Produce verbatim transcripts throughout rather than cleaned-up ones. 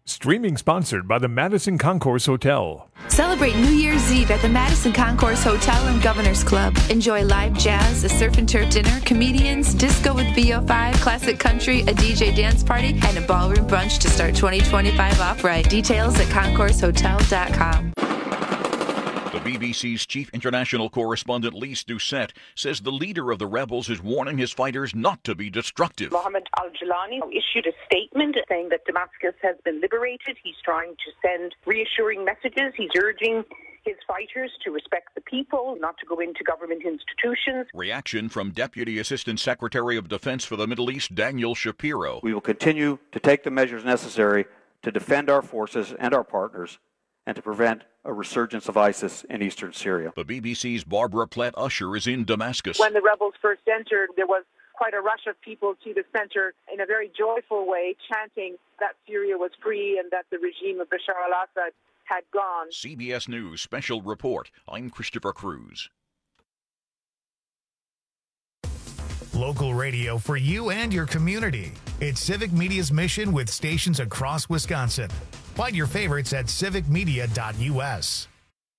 Streaming sponsored by the Madison Concourse Hotel. Celebrate New Year's Eve at the Madison Concourse Hotel and Governor's Club. Enjoy live jazz, a surf and turf dinner, comedians, disco with V O five, classic country, a D J dance party, and a ballroom brunch to start twenty twenty-five off right. Details at concourse hotel dot com. The B B C's chief international correspondent Lise Doucette says the leader of the rebels is warning his fighters not to be destructive. Mohammed al-Jilani issued a statement saying that Damascus has been liberated. He's trying to send reassuring messages. He's urging his fighters to respect the people, not to go into government institutions. Reaction from Deputy Assistant Secretary of Defense for the Middle East, Daniel Shapiro. We will continue to take the measures necessary to defend our forces and our partners and to prevent a resurgence of ISIS in eastern Syria. The B B C's Barbara Platt-Usher is in Damascus. When the rebels first entered, there was quite a rush of people to the center in a very joyful way, chanting that Syria was free and that the regime of Bashar al-Assad had gone. C B S News Special Report. I'm Christopher Cruz. Local radio for you and your community. It's Civic Media's mission with stations across Wisconsin. Find your favorites at civic media dot u s.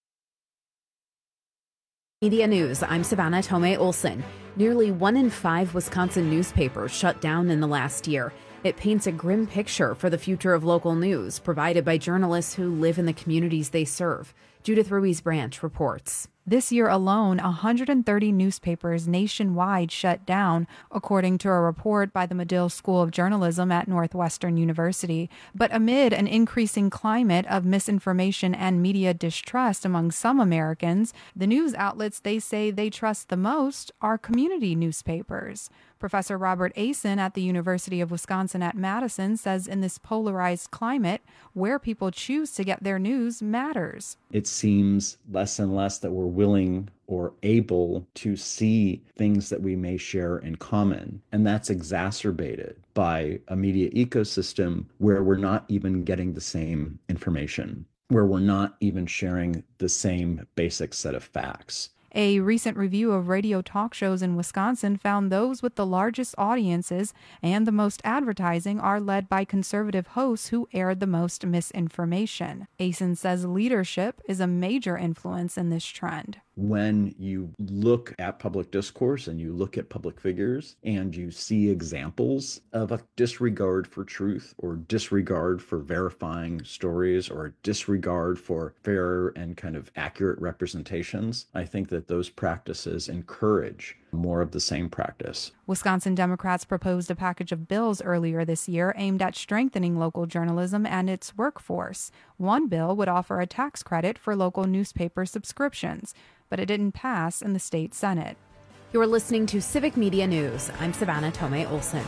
Media News, I'm Savannah Tomei Olson. Nearly one in five Wisconsin newspapers shut down in the last year. It paints a grim picture for the future of local news, provided by journalists who live in the communities they serve. Judith Ruiz-Branch reports. This year alone, one hundred thirty newspapers nationwide shut down, according to a report by the Medill School of Journalism at Northwestern University. But amid an increasing climate of misinformation and media distrust among some Americans, the news outlets they say they trust the most are community newspapers. Professor Robert Asen at the University of Wisconsin at Madison says in this polarized climate, where people choose to get their news matters. It seems less and less that we're willing or able to see things that we may share in common. And that's exacerbated by a media ecosystem where we're not even getting the same information, where we're not even sharing the same basic set of facts. A recent review of radio talk shows in Wisconsin found those with the largest audiences and the most advertising are led by conservative hosts who aired the most misinformation. Asen says leadership is a major influence in this trend. When you look at public discourse and you look at public figures and you see examples of a disregard for truth or disregard for verifying stories or disregard for fair and kind of accurate representations, I think that those practices encourage more of the same practice. Wisconsin Democrats proposed a package of bills earlier this year aimed at strengthening local journalism and its workforce. One bill would offer a tax credit for local newspaper subscriptions, but it didn't pass in the state Senate. You're listening to Civic Media News. I'm Savannah Tomei Olson.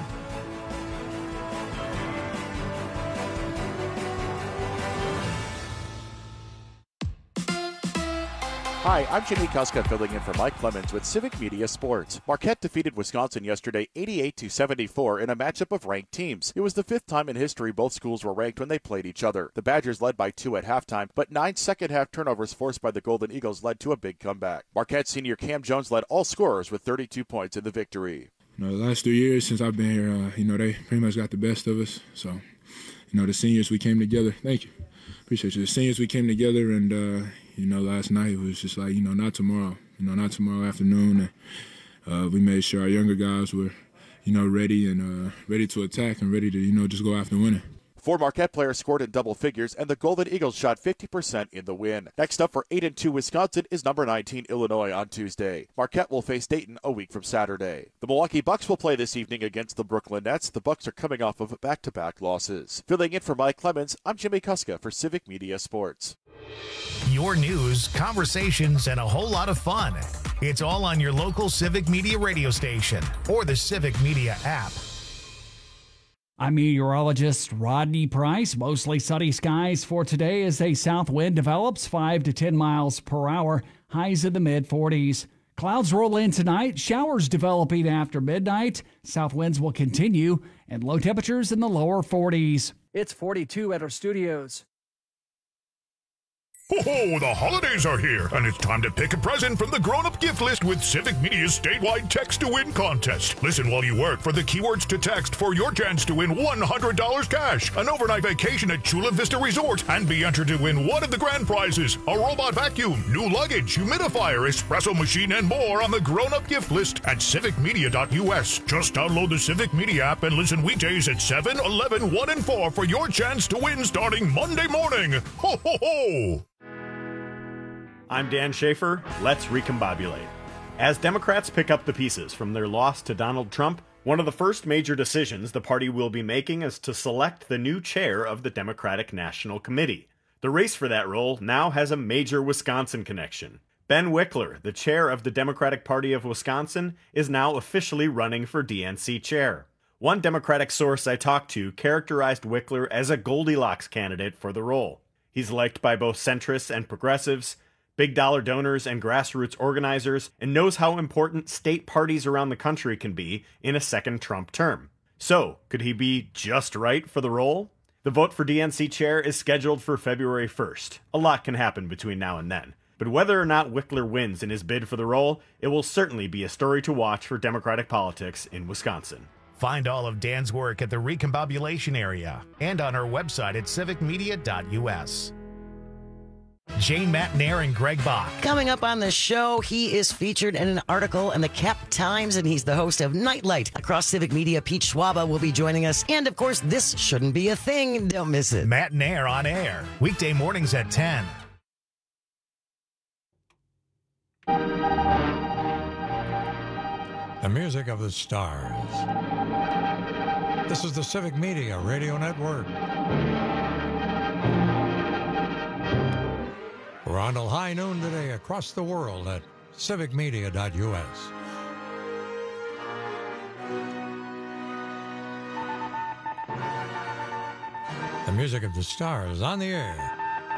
Hi, I'm Jimmy Kuska filling in for Mike Clemens with Civic Media Sports. Marquette defeated Wisconsin yesterday eighty-eight to seventy-four in a matchup of ranked teams. It was the fifth time in history both schools were ranked when they played each other. The Badgers led by two at halftime, but nine second-half turnovers forced by the Golden Eagles led to a big comeback. Marquette senior Cam Jones led all scorers with thirty-two points in the victory. You know, the last three years since I've been here, uh, you know, they pretty much got the best of us. So, you know, the seniors, we came together. Thank you. Appreciate you. The seniors, we came together and, uh, you know, last night it was just like, you know, not tomorrow, you know, not tomorrow afternoon. And uh, we made sure our younger guys were, you know, ready and uh, ready to attack and ready to, you know, just go after winning. Four Marquette players scored in double figures, and the Golden Eagles shot fifty percent in the win. Next up for eight and two Wisconsin is number nineteen Illinois on Tuesday. Marquette will face Dayton a week from Saturday. The Milwaukee Bucks will play this evening against the Brooklyn Nets. The Bucks are coming off of back-to-back losses. Filling in for Mike Clemens, I'm Jimmy Kuska for Civic Media Sports. Your news, conversations, and a whole lot of fun. It's all on your local Civic Media radio station or the Civic Media app. I'm meteorologist Rodney Price. Mostly sunny skies for today as a south wind develops five to ten miles per hour, highs in the mid forties. Clouds roll in tonight, showers developing after midnight. South winds will continue, and low temperatures in the lower forties. It's forty-two at our studios. Ho-ho, the holidays are here, and it's time to pick a present from the grown-up gift list with Civic Media's statewide text-to-win contest. Listen while you work for the keywords to text for your chance to win one hundred dollars cash, an overnight vacation at Chula Vista Resort, and be entered to win one of the grand prizes, a robot vacuum, new luggage, humidifier, espresso machine, and more on the grown-up gift list at civic media dot U S. Just download the Civic Media app and listen weekdays at seven, eleven, one, and four for your chance to win starting Monday morning. Ho, ho, ho! I'm Dan Schaefer. Let's recombobulate. As Democrats pick up the pieces from their loss to Donald Trump, one of the first major decisions the party will be making is to select the new chair of the Democratic National Committee. The race for that role now has a major Wisconsin connection. Ben Wickler, the chair of the Democratic Party of Wisconsin, is now officially running for D N C chair. One Democratic source I talked to characterized Wickler as a Goldilocks candidate for the role. He's liked by both centrists and progressives, big dollar donors and grassroots organizers, and knows how important state parties around the country can be in a second Trump term. So, could he be just right for the role? The vote for D N C chair is scheduled for February first. A lot can happen between now and then. But whether or not Wickler wins in his bid for the role, it will certainly be a story to watch for Democratic politics in Wisconsin. Find all of Dan's work at the Recombobulation area and on our website at civic media dot U S. Jane Matnair and Greg Bach. Coming up on the show, he is featured in an article in the Cap Times, and he's the host of Nightlight. Across Civic Media, Pete Schwaba will be joining us. And, of course, This Shouldn't Be a Thing. Don't miss it. Matnair on air, weekday mornings at ten. The music of the stars. This is the Civic Media Radio Network. We're on till high noon today across the world at civic media dot U S. The music of the stars on the air.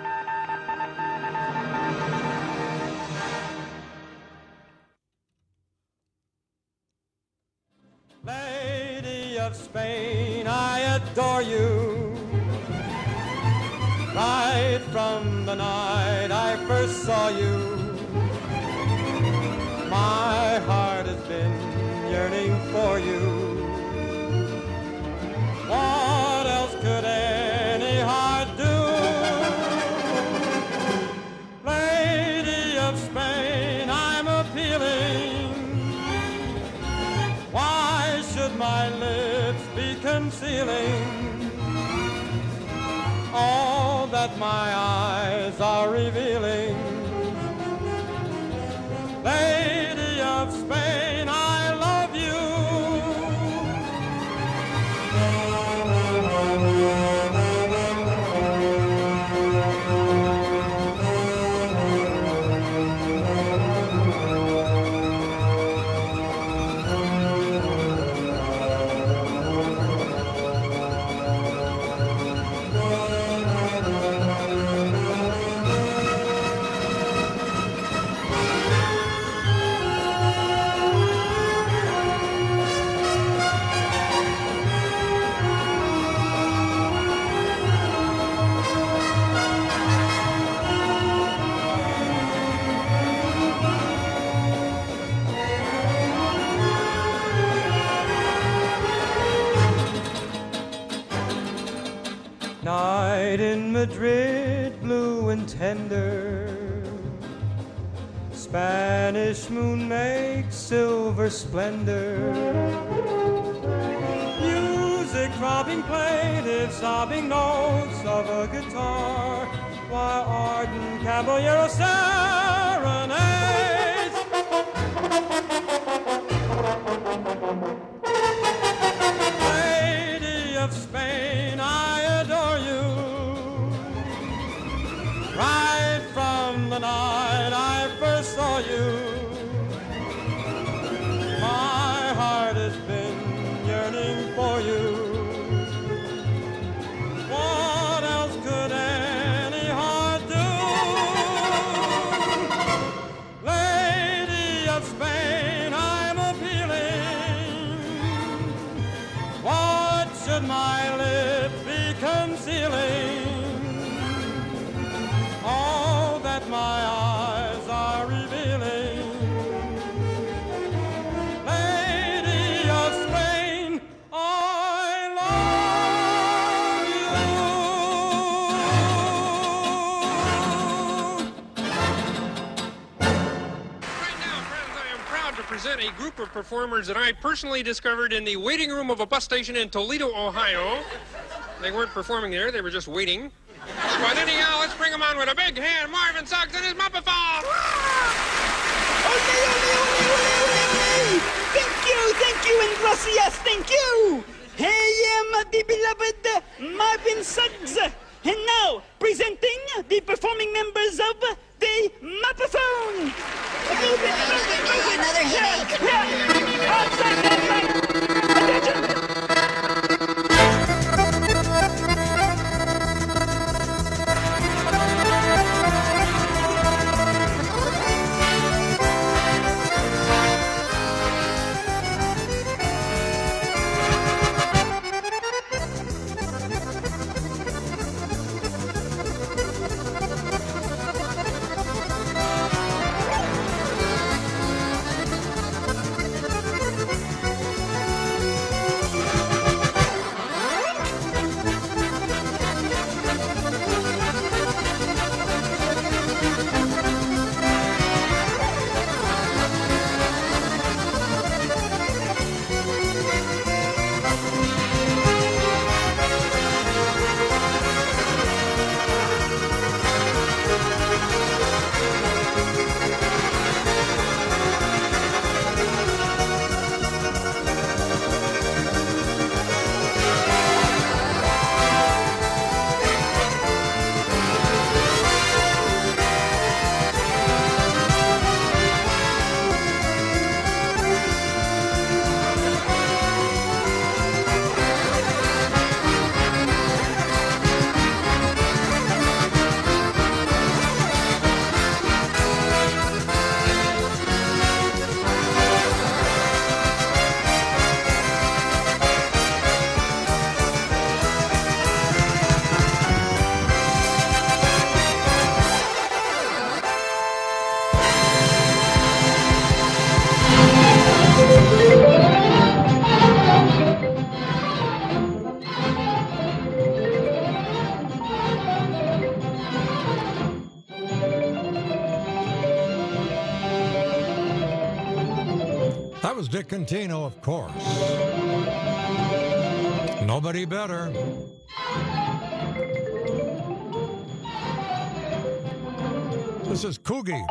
Lady of Spain, I adore you. Right from the night I first saw you, my heart has been yearning for you. What else could any heart do? Lady of Spain, I'm appealing. Why should my lips be concealing all that my eyes are revealing? Lady of Spain, I love you. Night in Madrid, blue and tender, Spanish moon makes silver splendor. Music throbbing plaintive, sobbing notes of a guitar, while ardent caballero serenades. Lady of Spain, I adore you. Right from the night I first saw you, my heart has been yearning for you. What else could any heart do? Lady of Spain, I'm appealing. What should my lips be concealing? All present a group of performers that I personally discovered in the waiting room of a bus station in Toledo, Ohio. They weren't performing there, they were just waiting. But anyhow, let's bring them on with a big hand. Marvin Suggs and his Muppaphone. Ole, ole, ole, ole, ole. Thank you, thank you, and gracias, thank you. I am the beloved Marvin Suggs. And now, presenting the performing members of the Muppaphone. Move it, move it, move it. Another headache. Yeah, yeah. Outside that mic. Attention. That was Dick Contino, of course. Nobody better. This is Coogie.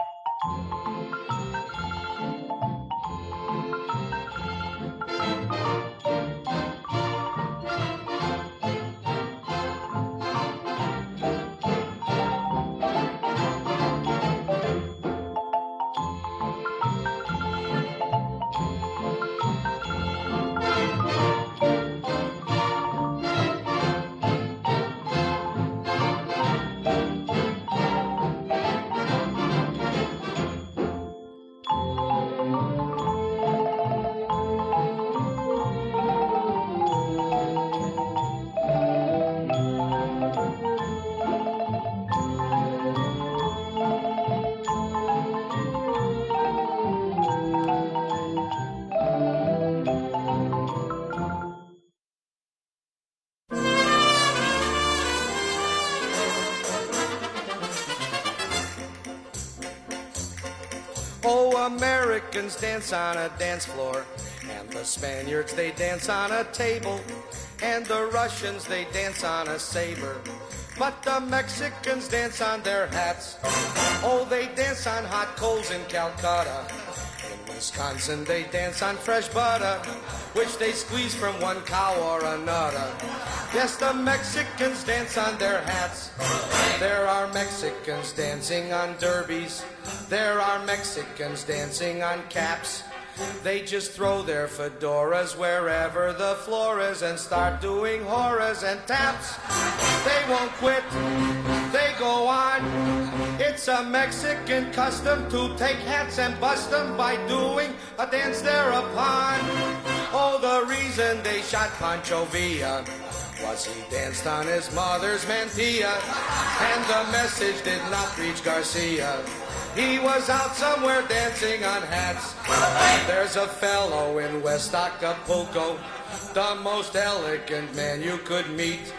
Oh, Americans dance on a dance floor, and the Spaniards, they dance on a table, and the Russians, they dance on a saber, but the Mexicans dance on their hats. Oh, they dance on hot coals in Calcutta. In Wisconsin, they dance on fresh butter, which they squeeze from one cow or another. Yes, the Mexicans dance on their hats. There are Mexicans dancing on derbies. There are Mexicans dancing on caps. They just throw their fedoras wherever the floor is and start doing horas and taps. They won't quit, they go on. It's a Mexican custom to take hats and bust them by doing a dance thereupon. Oh, the reason they shot Pancho Villa was he danced on his mother's mantilla, and the message did not reach Garcia. He was out somewhere dancing on hats. There's a fellow in West Acapulco, the most elegant man you could meet.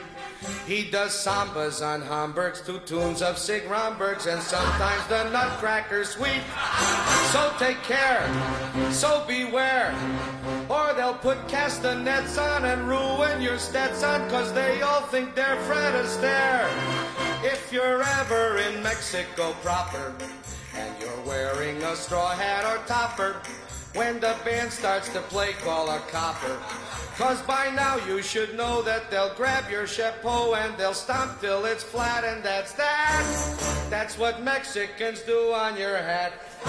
He does sambas on Hamburgs to tunes of Sig Rombergs and sometimes the Nutcracker Suite. So take care, so beware, or they'll put castanets on and ruin your Stetson, cause they all think they're Fred Astaire. If you're ever in Mexico proper and you're wearing a straw hat or topper, when the band starts to play, call a copper. Cause by now you should know that they'll grab your chapeau and they'll stomp till it's flat, and that's that. That's what Mexicans do on your hat.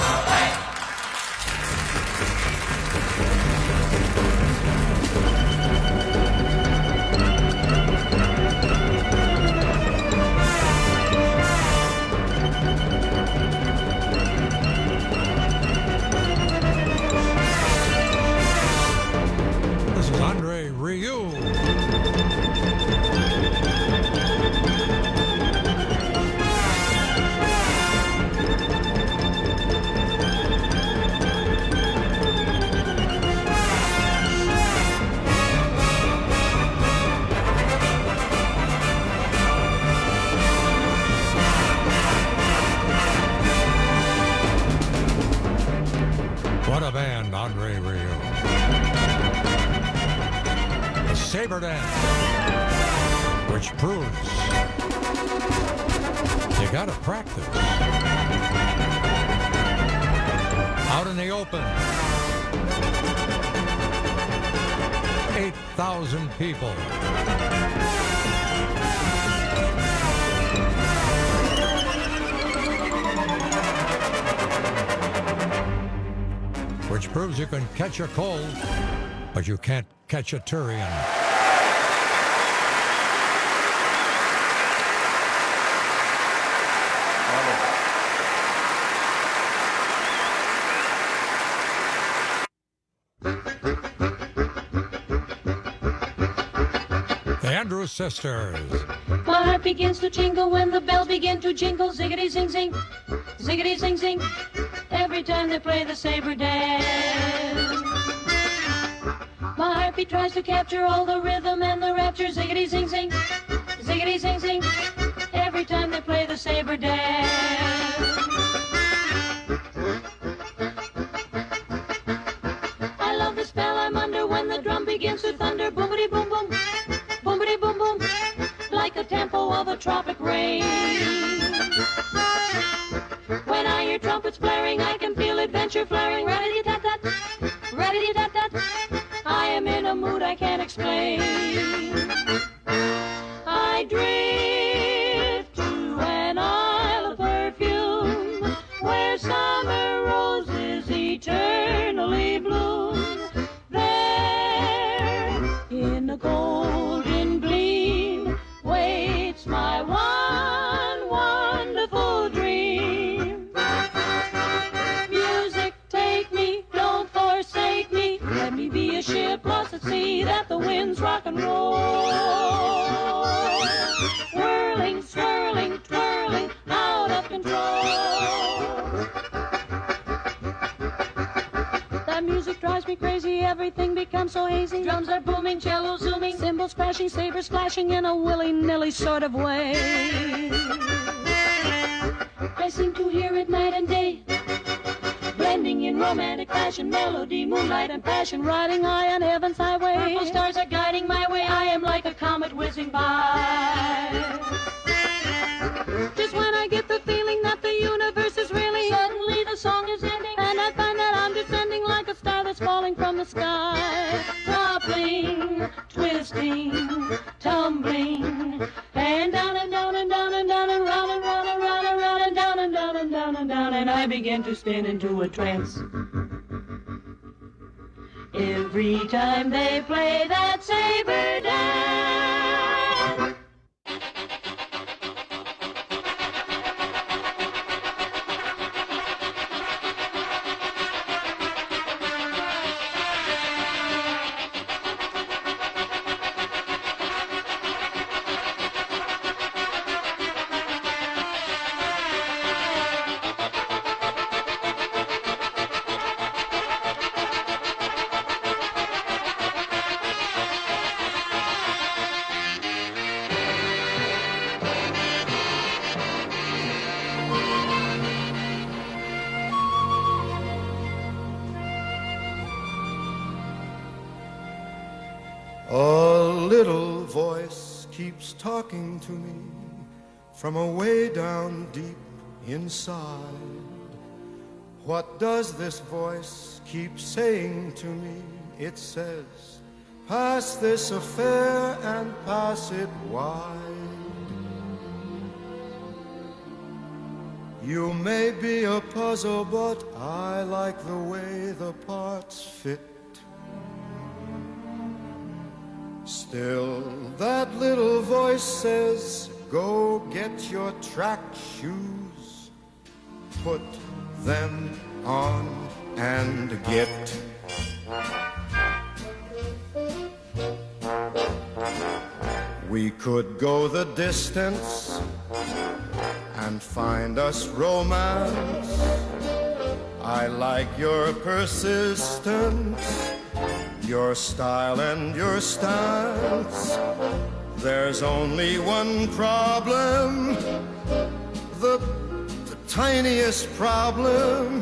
Andre Ryu. What a band, Andre Ryu. Saber Dance, which proves you gotta practice. Out in the open, eight thousand people. Which proves you can catch a cold, but you can't catch a Turian. The Andrews Sisters. My heart begins to jingle when the bells begin to jingle. Ziggity zing zing, ziggity zing zing. Every time they play the Saber Dance. My heartbeat tries to capture all the rhythm and the rapture. Ziggity zing zing, ziggity zing zing. Every time they play the Saber Dance. I love the spell I'm under when the drum begins to thunder. Boomity boom boom, boomity boom boom, like the tempo of a tropic rain. When I hear trumpets blaring, I can feel adventure flaring. Ra-di-di-tat-tat, ra-di-di-tat-tat. I am in a mood I can't explain. I drift to an isle of perfume where summer roses eternally bloom. There, in a golden gleam, waits my one wonderful dream. Music, take me, don't forsake me. Let me be a ship lost at sea that the winds rock and roll. Whirling, swirling, twirling, out of control. That music drives me crazy, everything becomes so hazy. Drums are booming, cello zooming, cymbals crashing, sabers flashing in a willy-nilly sort of way. I seem to hear it night and day, blending in romantic fashion, melody, moonlight, and passion, riding high on heaven's highway. Purple stars are guiding my way. I am like a comet whizzing by. Just when I get the feeling that the universe is reeling, suddenly the song is ending, and I find that I'm descending like a star that's falling from the sky. Toppling, twisting, tumbling, and down and down and down and down and round and round and round and round and down and down and down and down, and I begin to spin into a trance. Every time they play that Saber Dance. keeps talking to me from away down deep inside. What does this voice keep saying to me? It says, pass this affair and pass it wide. You may be a puzzle, but I like the way the parts fit. Still, that little voice says, go get your track shoes, put them on and get. We could go the distance and find us romance. I like your persistence, your style and your stance. There's only one problem, the, the tiniest problem.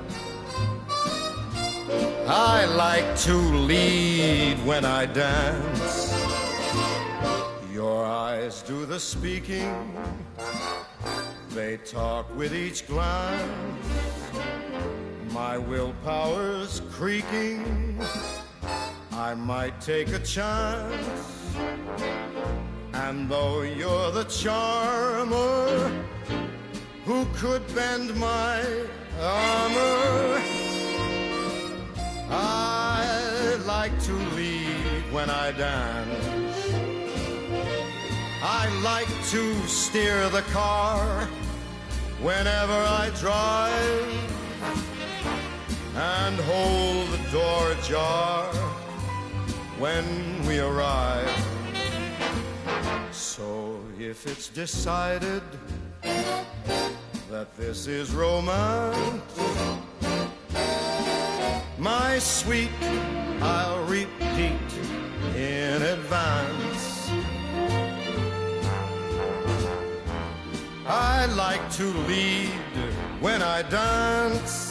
I like to lead when I dance. Your eyes do the speaking, they talk with each glance. My willpower's creaking, I might take a chance. And though you're the charmer who could bend my armor, I like to lead when I dance. I like to steer the car whenever I drive and hold the door ajar when we arrive. So if it's decided that this is romance, my sweet, I'll repeat in advance. I like to lead when I dance.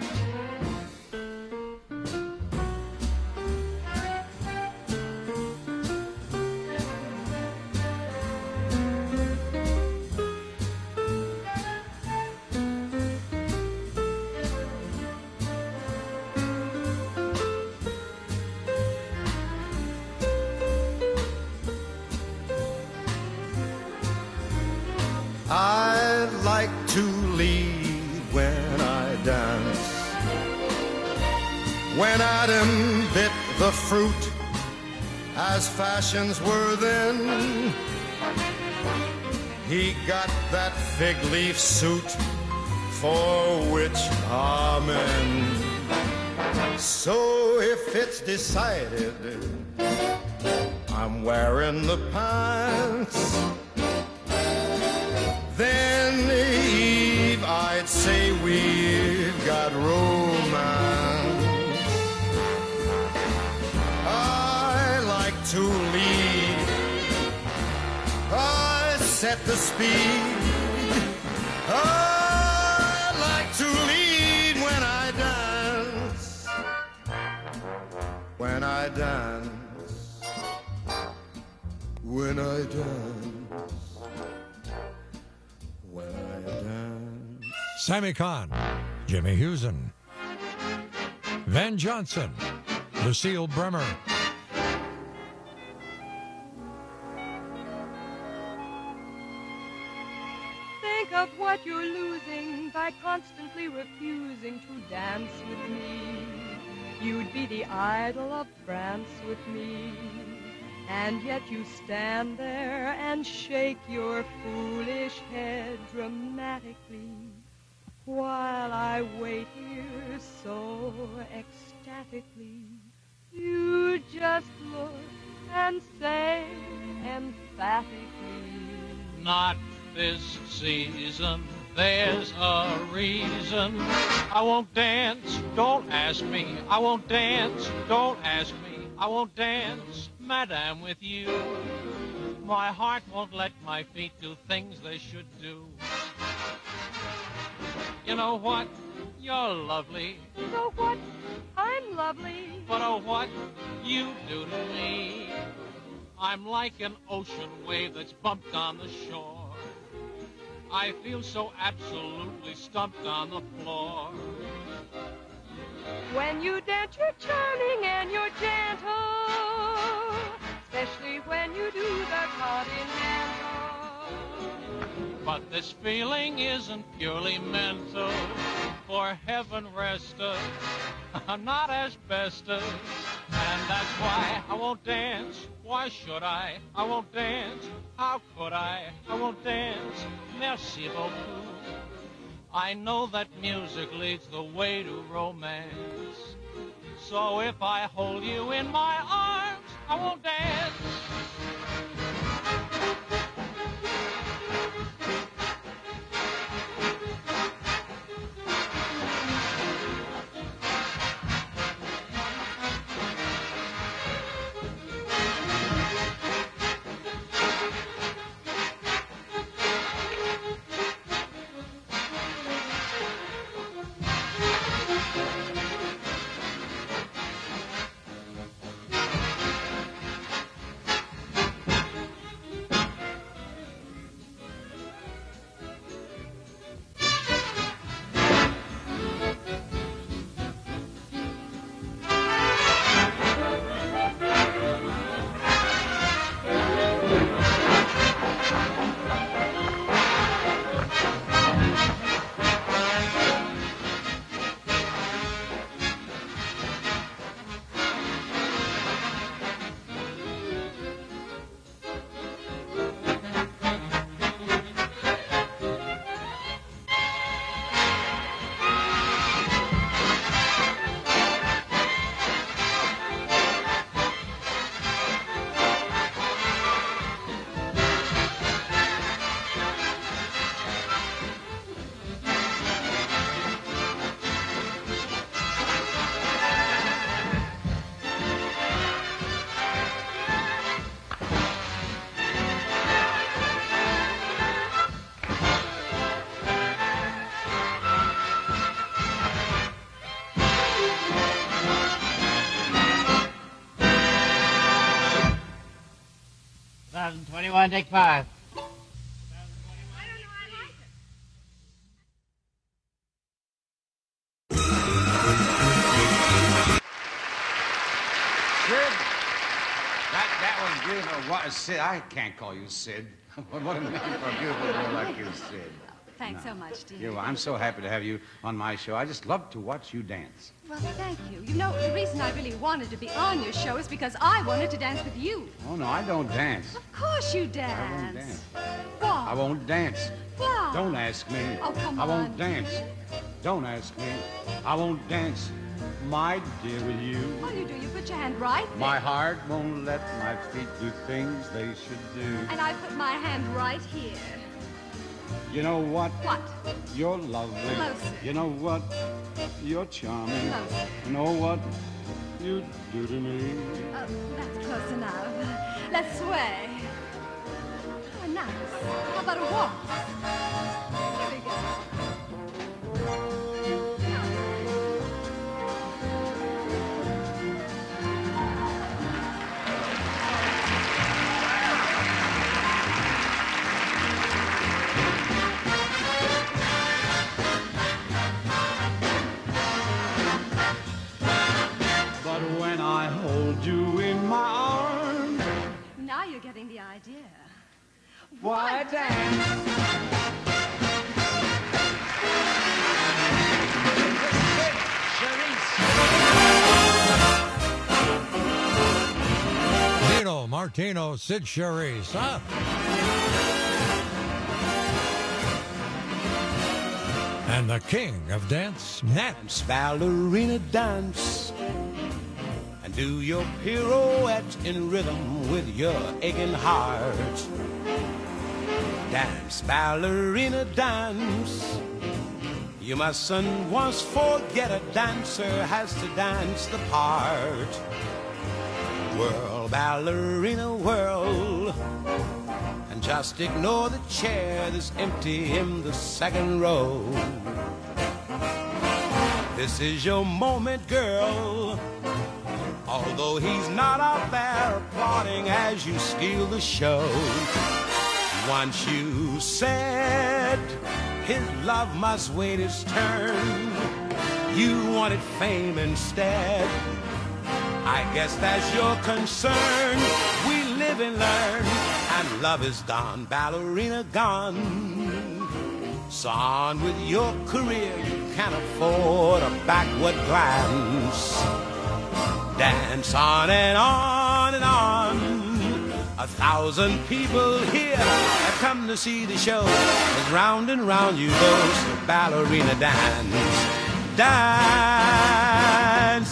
I like to lead when I dance. When Adam bit the fruit, as fashions were then, he got that fig leaf suit for which amen. So if it's decided I'm wearing the pants, then Eve, I'd say we've got romance. I like to lead, I set the speed. I like to lead when I dance. When I dance. When I dance. Sammy Kahn, Jimmy Husen, Van Johnson, Lucille Bremer. Think of what you're losing by constantly refusing to dance with me. You'd be the idol of France with me. And yet you stand there and shake your foolish head dramatically, while I wait here so ecstatically. You just look and say emphatically, not this season, there's a reason. I won't dance, don't ask me. I won't dance, don't ask me. I won't dance, madame, with you. My heart won't let my feet do things they should do. You know what? You're lovely. You know what? I'm lovely. But oh, what you do to me. I'm like an ocean wave that's bumped on the shore. I feel so absolutely stumped on the floor. When you dance, you're charming and you're gentle, especially when you do the continental. But this feeling isn't purely mental, for heaven rest us, not asbestos. And that's why I won't dance. Why should I? I won't dance. How could I? I won't dance. Merci beaucoup. I know that music leads the way to romance. So if I hold you in my arms, I won't dance. twenty-one, take five. Sid, that, that was beautiful. What, Sid, I can't call you Sid. What a name for a beautiful girl like you, Sid. Thanks No. so much, dear. You, I'm so happy to have you on my show. I just love to watch you dance. Well, thank you. You know, the reason I really wanted to be on your show is because I wanted to dance with you. Oh, no, I don't dance. Of course you I won't dance. dance. Why? I won't dance. Why? Don't ask me. Oh, come I won't on. dance. Don't ask me. I won't dance, my dear, with you. All you do, you put your hand right there. My heart won't let my feet do things they should do. And I put my hand right here. You know what? What? You're lovely. Closer. You know what? You're charming. Closer. You know what you do to me? Oh, that's close enough. Let's sway. Oh, nice. How about a waltz? Here we go. But when I hold you in my arms, Now you're getting the idea. why dance? Dino Martino, Sid Charisse, huh? And the king of dance, Nat. Dance, ballerina, dance. And do your pirouette in rhythm with your aching heart. Dance, ballerina, dance. You mustn't once forget a dancer has to dance the part. Whirl, ballerina, whirl. And just ignore the chair that's empty in the second row. This is your moment, girl. although he's not out there applauding as you steal the show. Once you said his love must wait his turn, you wanted fame instead. I guess that's your concern. We live and learn, and love is gone, ballerina gone. So on with your career, you can't afford a backward glance. Dance on and on and on. A thousand people here have come to see the show. As round and round you go, so ballerina dance. Dance,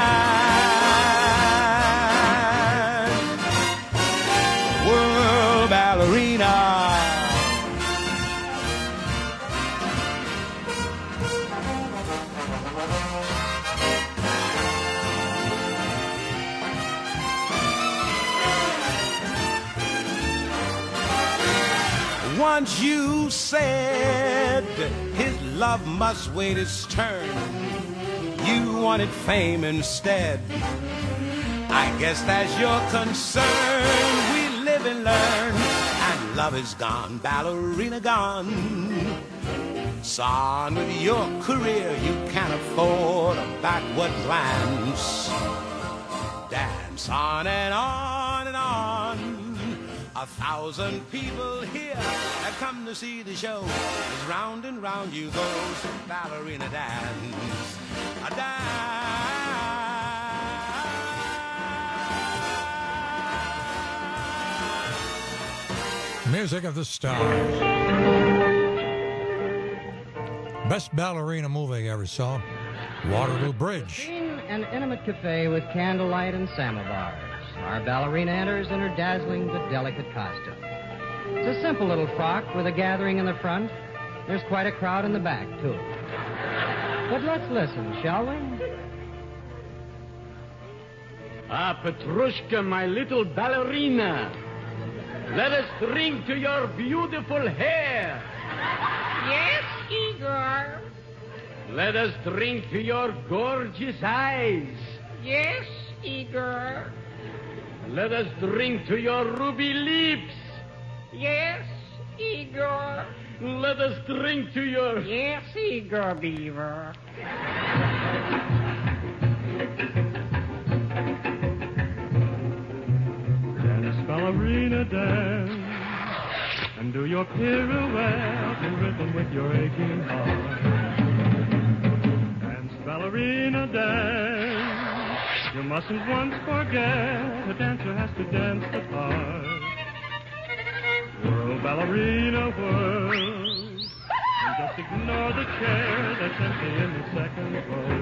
dance. World ballerina. Once you said his love must wait its turn, you wanted fame instead. I guess that's your concern. We live and learn, and love is gone, ballerina gone. So on with your career, you can't afford a backward glance. Dance on and on and on. A thousand people here have come to see the show. As round and round you go, so ballerina dance. A dance. Music of the stars. Best ballerina movie I ever saw, Waterloo Bridge. An intimate cafe with candlelight and samovars. Our ballerina enters in her dazzling but delicate costume. It's a simple little frock with a gathering in the front. There's quite a crowd in the back, too. But let's listen, shall we? Ah, Petrushka, my little ballerina. Let us drink to your beautiful hair. Yes, Igor. Let us drink to your gorgeous eyes. Yes, Igor. Let us drink to your ruby lips. Yes, Igor. Let us drink to your... Yes, Igor Beaver. Dance, ballerina, dance, and do your pirouette in rhythm with your aching heart. Dance, ballerina, dance. You mustn't once forget, a dancer has to dance the part. Whirl, ballerina, whirl, and just ignore the chair that's empty in the second row.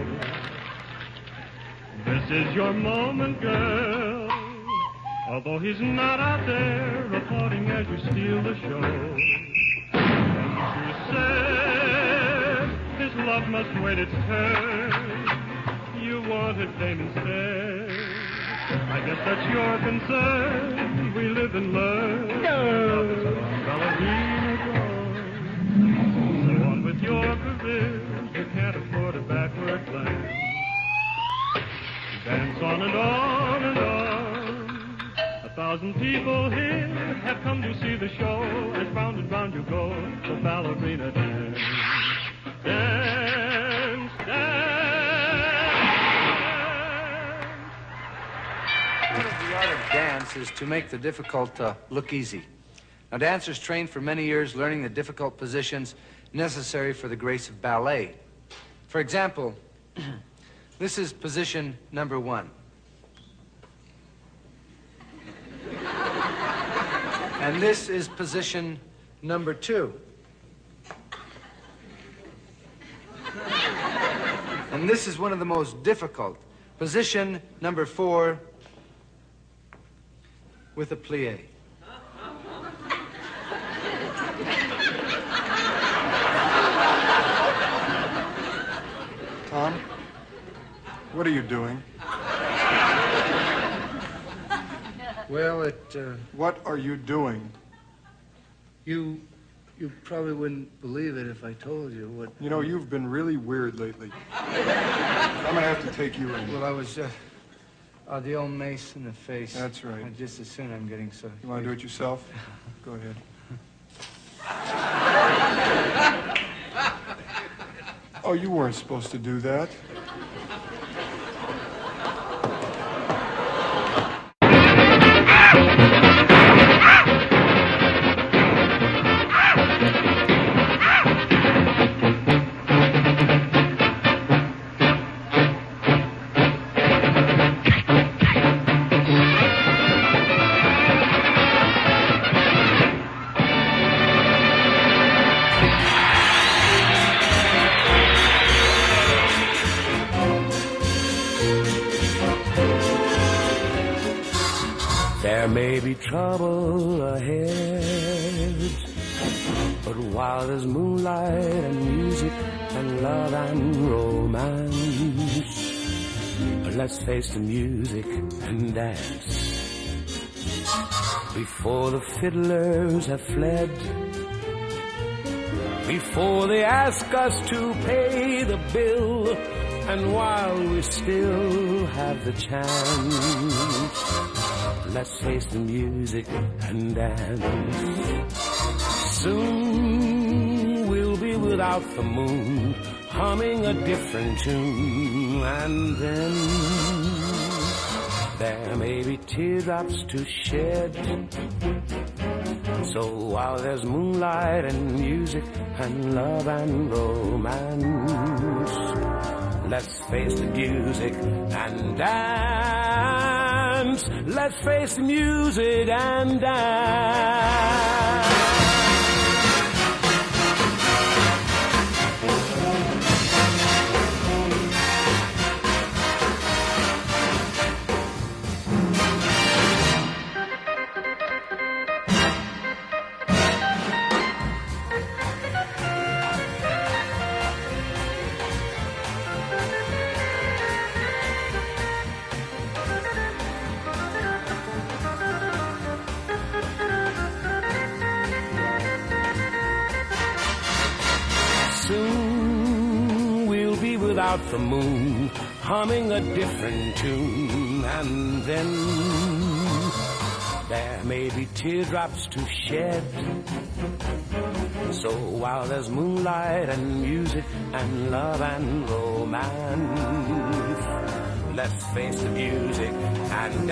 This is your moment, girl, although he's not out there applauding as you steal the show. And you said his love must wait its turn. You wanted fame instead. I guess that's your concern. We live and learn. No. Ballerina gone. So on with your career. You can't afford a backward glance. Dance on and on and on. A thousand people here have come to see the show. As round and round you go, so ballerina dance. Dance, dance. The art of dance is to make the difficult uh, look easy. Now, dancers train for many years learning the difficult positions necessary for the grace of ballet. For example, this is position number one. And this is position number two. And this is one of the most difficult. Position number four with a plie. Tom, what are you doing? Well, it, uh... What are you doing? You... you probably wouldn't believe it if I told you what... You know, you've been really weird lately. I'm gonna have to take you in. Well, I was, uh... Oh, the old mace in the face. That's right. Uh, just as soon I'm getting so... You want to do it yourself? Go ahead. Oh, you weren't supposed to do that. There may be trouble ahead, but while there's moonlight and music and love and romance, let's face the music and dance. Before the fiddlers have fled, before they ask us to pay the bill, and while we still have the chance, let's face the music and dance. Soon we'll be without the moon, humming a different tune, and then there may be teardrops to shed. So while there's moonlight and music and love and romance, let's face the music and dance. Let's face the music and dance. Soon we'll be without the moon, humming a different tune, and then there may be teardrops to shed. So while there's moonlight and music and love and romance, let's face the music and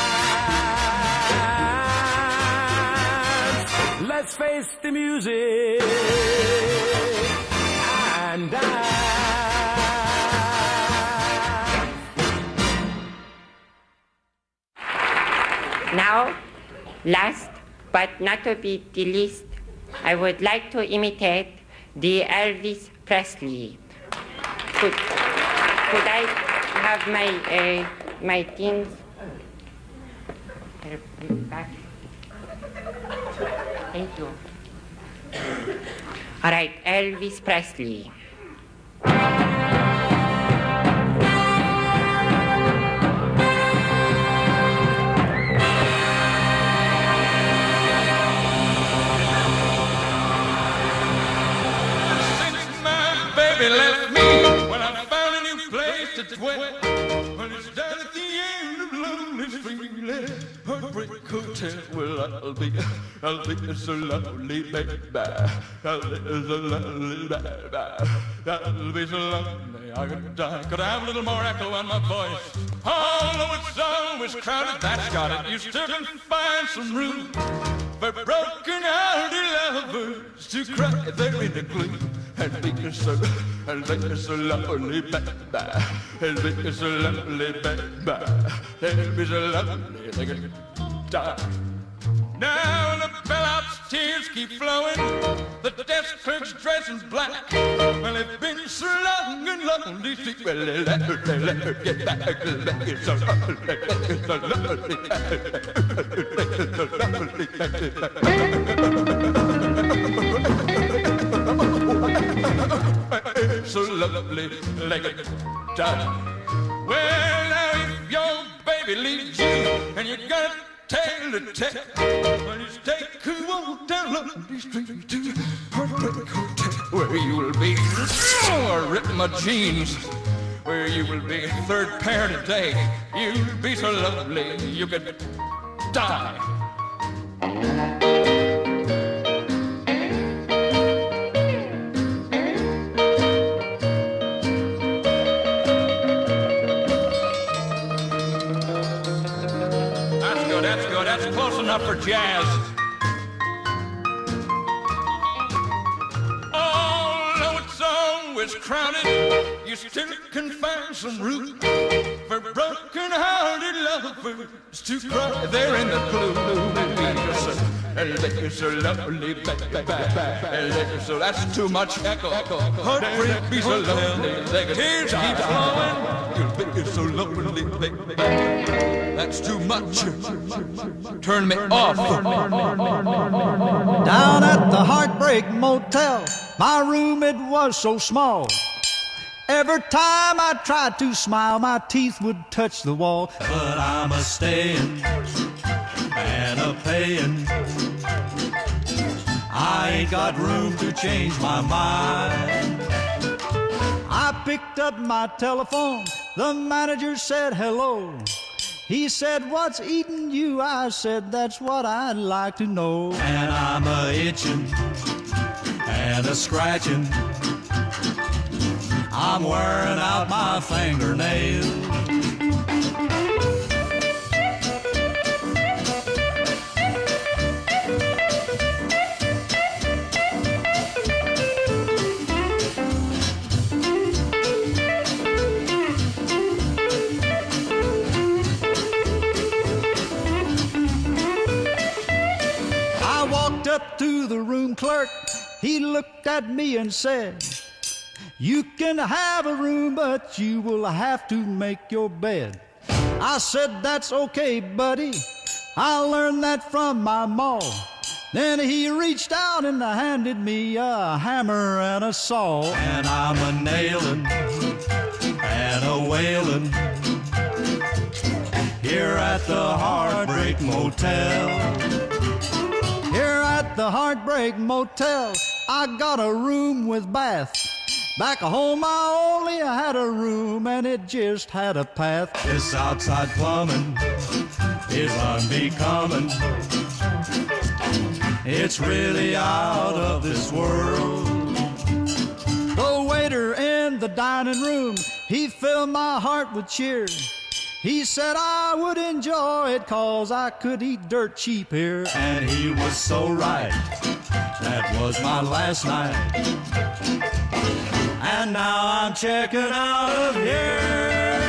dance. Let's face the music and dance. Now, last but not to be the least, I would like to imitate the Elvis Presley. Could, could I have my uh, my things back? Thank you. All right, Elvis Presley. Baby left me when I found a new place to dwell. When it's down at the end of Lonely Street, Heartbreak Hotel. Well, I'll be, I'll be so lonely, baby. I'll be so lonely, baby. I'll be so lonely, I could die. Could I have a little more echo on my voice? Although it's always crowded, that's got it. You still can find some room for broken-hearted lovers to cry there in the gloom. And be so, and be so lonely, baby. And be so lonely, baby. And be so lonely, they could die. Now the bellhop's tears keep flowing, the desk clerk's dress is black. Well, they've been so long and lonely, well, they let her, they let her get back. It's so lonely, it's so lonely, it's so lonely, like a dog. Well, now if your baby leaves you and you got tail to tell, well, you take a walk down Lonely Street to Heartbreak Hotel, where you will be. Oh, I ripped my jeans. where you will be third pair today. You'll be so lovely you could die. That's good, that's good, that's close enough for jazz. Is crowded, you still can find some room for broken-hearted lovers to cry. They're in the blue, and they're so lovely, baby. So that's too much echo. Heartbreak be so lovely, tears keep flowing. You're so lovely, baby. That's too much. Turn me off. Down at the Heartbreak Motel, my room, it was so small. Every time I tried to smile, my teeth would touch the wall. But I'm a staying and a paying. I ain't got room to change my mind. I picked up my telephone. The manager said hello. He said, "What's eating you?" I said, "That's what I'd like to know." And I'm a itching and a scratching. I'm wearing out my fingernails. I walked up to the room clerk. He looked at me and said, "You can have a room, but you will have to make your bed." I said, "That's okay, buddy. I learned that from my ma." Then he reached out and handed me a hammer and a saw. And I'm a nailing and a wailing here at the Heartbreak Motel. Here at the Heartbreak Motel, I got a room with bath. Back home I only had a room and it just had a path. This outside plumbing is unbecoming. It's really out of this world. The waiter in the dining room, he filled my heart with cheer. He said I would enjoy it 'cause I could eat dirt cheap here. And he was so right. That was my last night. And now I'm checking out of here.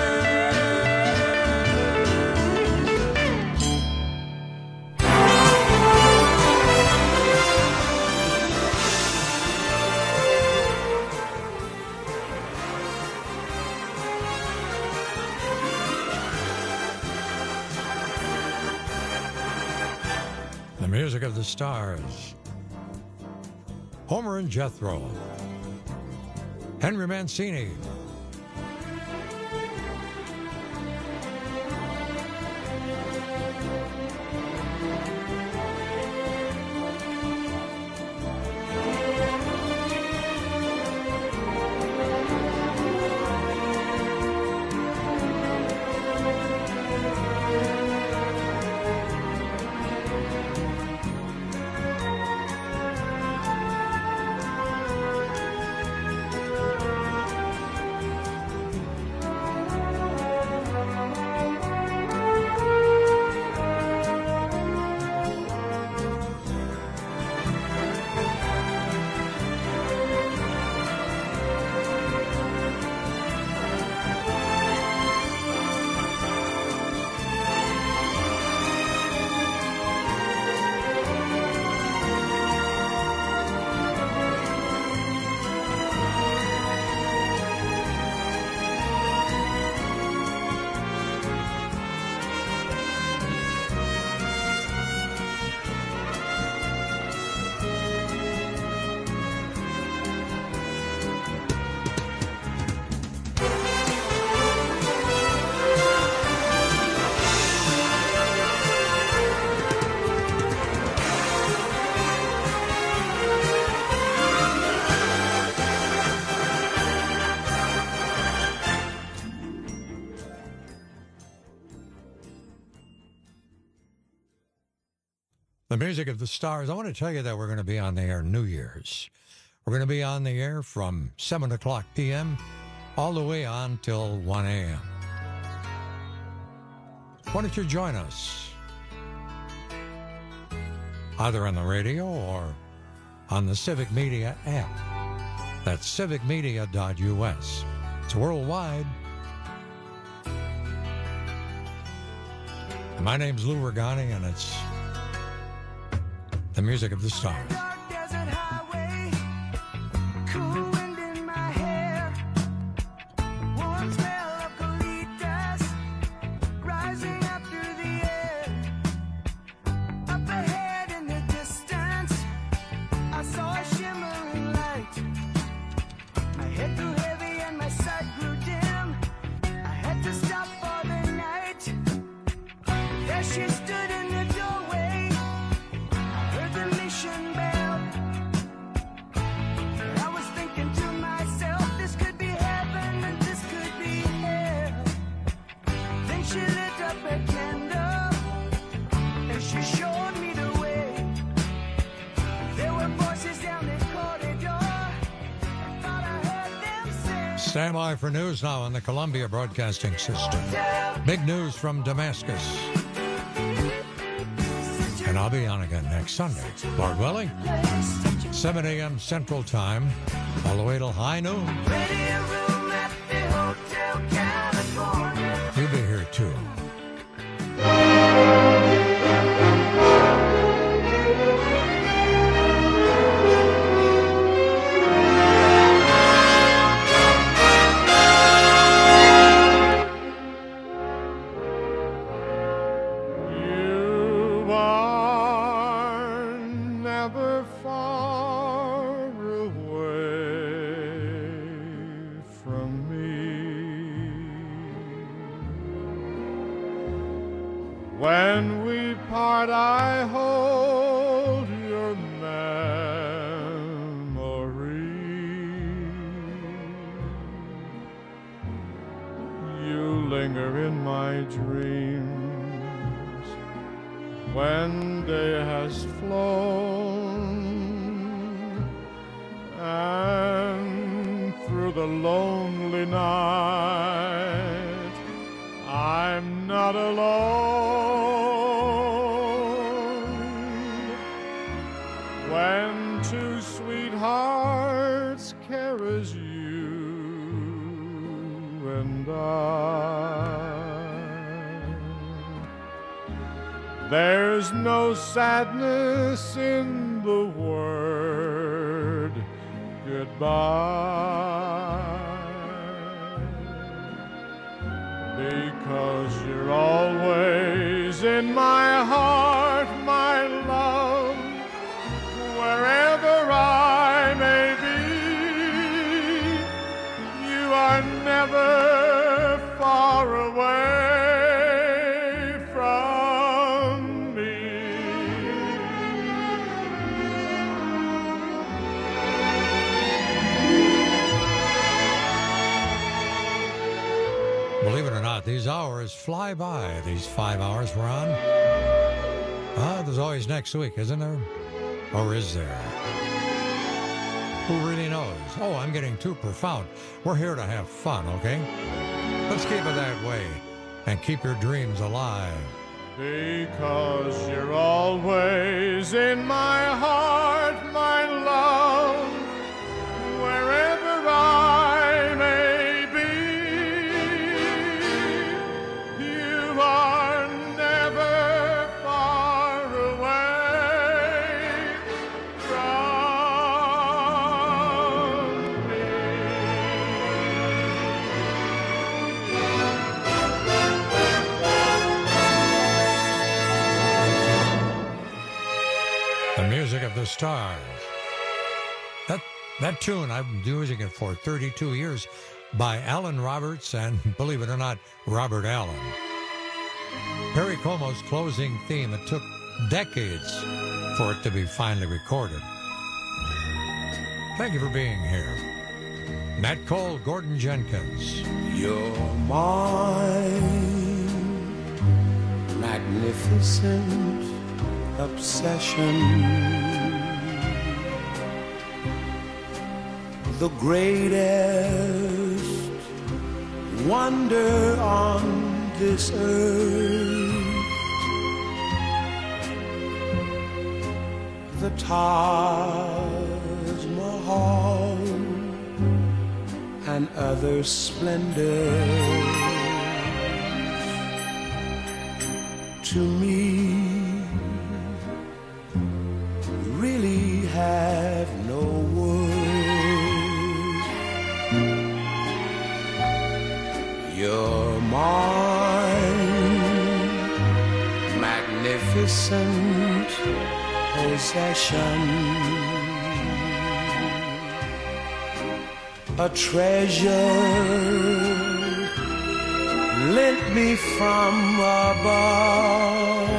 The music of the stars. Homer and Jethro. Henry Mancini. The music of the stars. I want to tell you that we're going to be on the air New Year's. We're going to be on the air from seven o'clock p.m. all the way on till one a.m. Why don't you join us? Either on the radio or on the Civic Media app. That's civic media dot u s. It's worldwide. And my name's Lou Regani, and it's the music of the stars. Stand by for news now on the Columbia Broadcasting System. Big news from Damascus. And I'll be on again next Sunday, Lord willing, seven a.m. Central Time, all the way till high noon. You'll be here too. When we part, I hold your memory. You linger in my dreams when day has flown, and through the lonely night I'm not alone. When two sweethearts care as you and I, there's no sadness in the word goodbye, because you're always in my heart, my love. Wherever I may be, you are never far away from me. Believe it or not, these hours fly by. These five hours we're on. Ah, there's always next week, isn't there? Or is there? Who really knows? Oh, I'm getting too profound. We're here to have fun, okay? Let's keep it that way and keep your dreams alive. Because you're always in my heart, my love, wherever I may be, you are never far away from me. The music of the stars. That that tune I've been using it for thirty-two years by Alan Roberts and, believe it or not, Robert Allen. Perry Como's closing theme. It took decades for it to be finally recorded. Thank you for being here. Nat Cole, Gordon Jenkins. You're mine, magnificent obsession. The greatest wonder on this earth, the Taj Mahal and other splendors, to me really have no worth. You're mine, magnificent possession, a treasure lent me from above.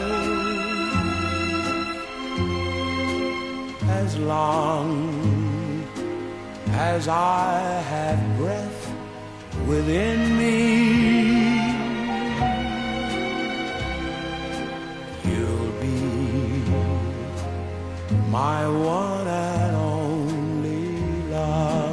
As long as I have breath within me, you'll be my one and only love.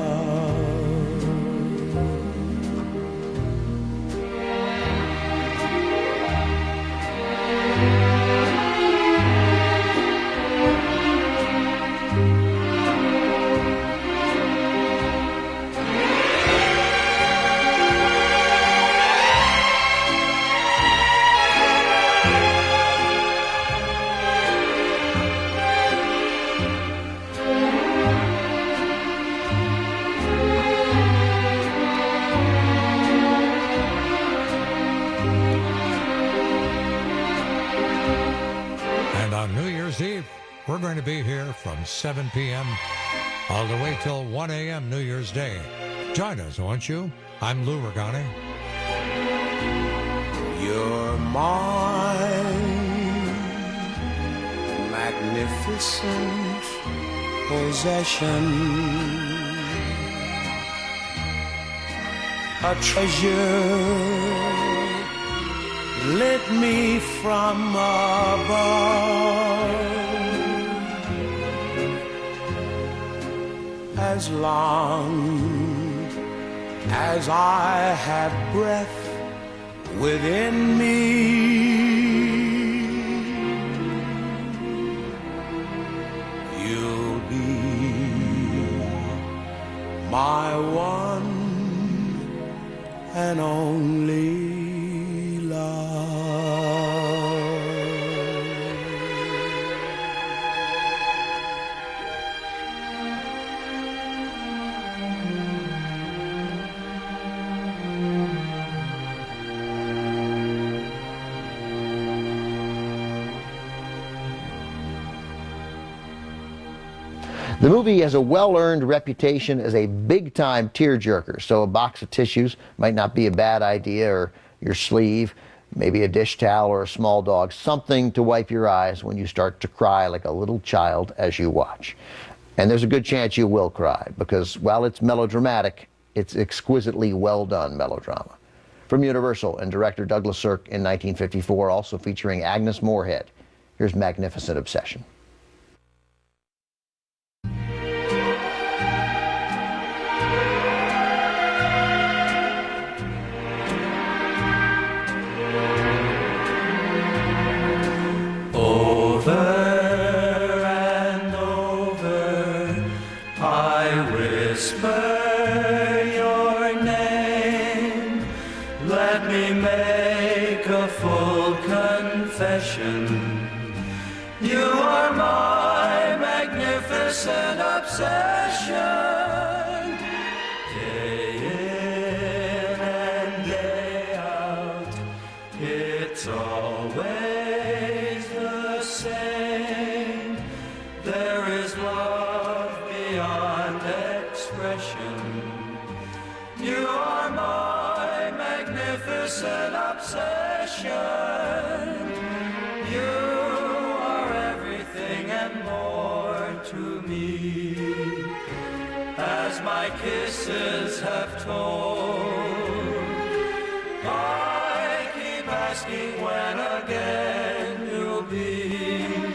We're going to be here from seven p.m. all the way till one a.m. New Year's Day. Join us, won't you? I'm Lou Regani. You're mine, magnificent possession, a treasure lent me from above. As long as I have breath within me, you'll be my one and only love. The movie has a well-earned reputation as a big-time tearjerker, so a box of tissues might not be a bad idea, or your sleeve, maybe a dish towel or a small dog, something to wipe your eyes when you start to cry like a little child as you watch. And there's a good chance you will cry, because while it's melodramatic, it's exquisitely well-done melodrama. From Universal and director Douglas Sirk in nineteen fifty-four, also featuring Agnes Moorehead, here's Magnificent Obsession. Over and over I whisper your name. Let me make a full confession. You are my magnificent obsession. Day in and day out, it's always the same. There is love beyond expression. You are my magnificent obsession. You are everything and more to me, as my kisses have told. I keep asking when again you'll be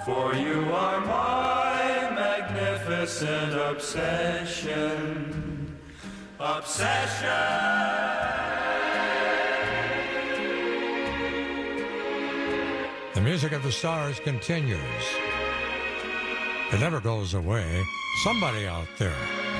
For you are my magnificent obsession. Obsession. The music of the stars continues. It never goes away. Somebody out there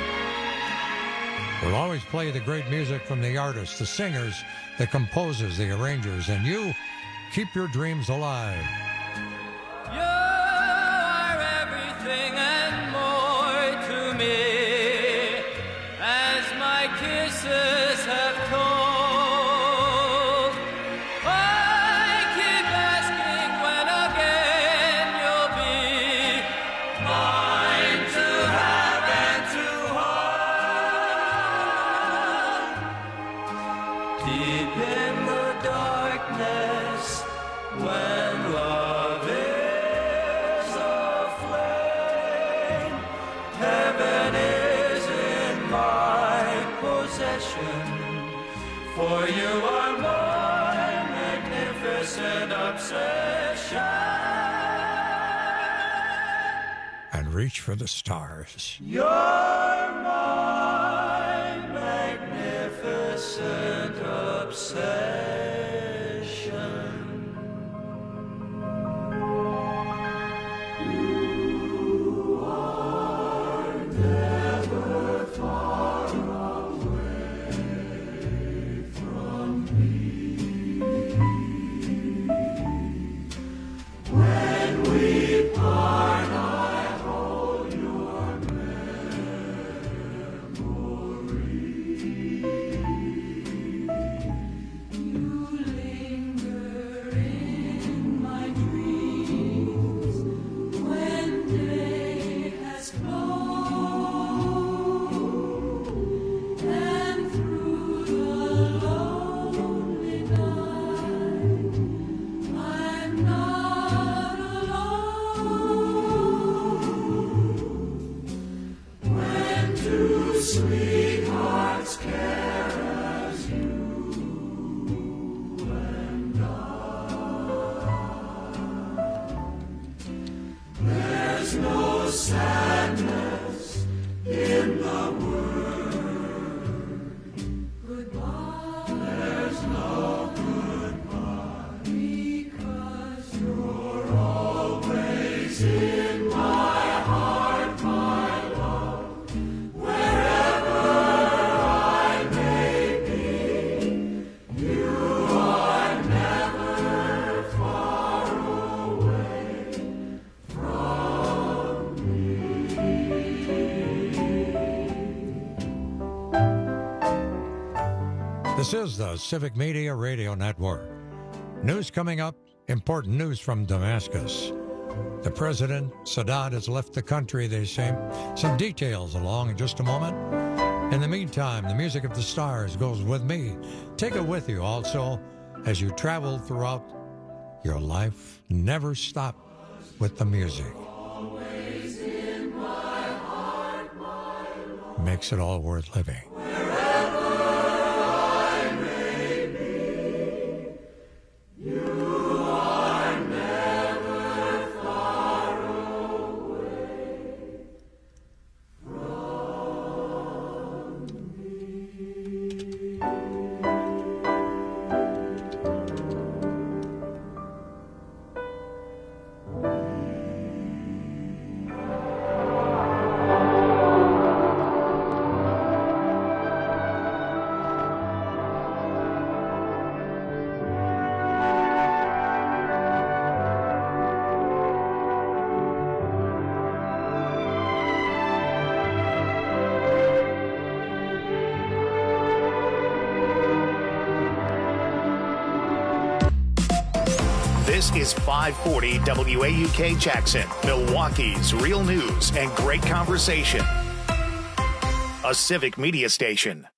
will always play the great music from the artists, the singers, the composers, the arrangers, and you keep your dreams alive. You are everything and more to me, as my kisses have told. For you are my magnificent obsession. And reach for the stars. You're my magnificent obsession. You are never far away from me. When we part, I hold your memory. You linger in my dreams when day has flown, and through the lonely night I'm not alone. When two sweethearts care as you and I, there's no sadness in the word goodbye. There's no goodbye, because you're always in my heart, my love. Wherever I may be, you are never far away from me. This is the Civic Media Radio Network. News coming up, important news from Damascus. The president, Sadat, has left the country, they say. Some details along in just a moment. In the meantime, the music of the stars goes with me. Take it with you also as you travel throughout your life. Never stop with the music. Always in my heart, my love. Makes it all worth living. Wherever I may be, you are never far away from me. This is five forty W A U K Jackson, Milwaukee's real news and great conversation. A Civic Media station.